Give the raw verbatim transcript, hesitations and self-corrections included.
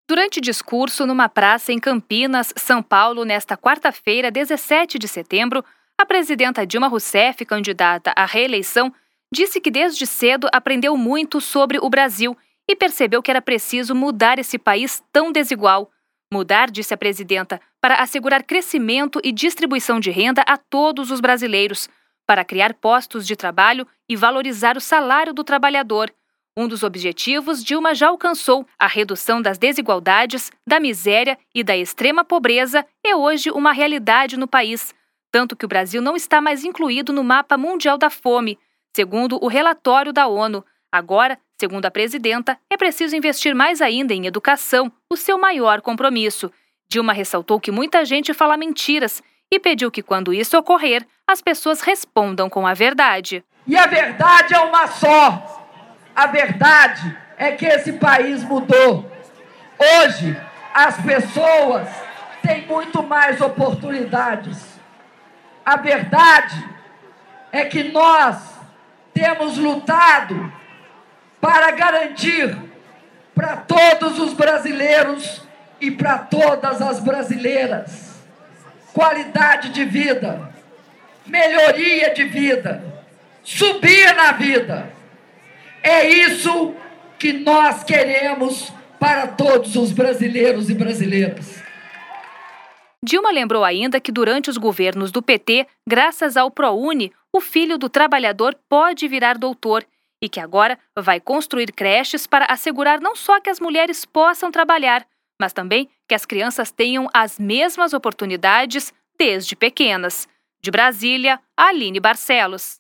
Durante discurso numa praça em Campinas, São Paulo, nesta quarta-feira, dezessete de setembro, a presidenta Dilma Rousseff, candidata à reeleição, disse que desde cedo aprendeu muito sobre o Brasil e percebeu que era preciso mudar esse país tão desigual. Mudar, disse a presidenta, para assegurar crescimento e distribuição de renda a todos os brasileiros, para criar postos de trabalho e valorizar o salário do trabalhador. Um dos objetivos Dilma já alcançou. A redução das desigualdades, da miséria e da extrema pobreza é hoje uma realidade no país, tanto que o Brasil não está mais incluído no mapa mundial da fome, segundo o relatório da ONU. Agora, segundo a presidenta, é preciso investir mais ainda em educação, o seu maior compromisso. Dilma ressaltou que muita gente fala mentiras e pediu que, quando isso ocorrer, as pessoas respondam com a verdade. E a verdade é uma só. A verdade é que esse país mudou. Hoje, as pessoas têm muito mais oportunidades. A verdade é que nós temos lutado para garantir para todos os brasileiros e para todas as brasileiras qualidade de vida, melhoria de vida, subir na vida. É isso que nós queremos para todos os brasileiros e brasileiras. Dilma lembrou ainda que durante os governos do P T, graças ao ProUni, o filho do trabalhador pode virar doutor e que agora vai construir creches para assegurar não só que as mulheres possam trabalhar, mas também que as crianças tenham as mesmas oportunidades desde pequenas. De Brasília, Aline Barcelos.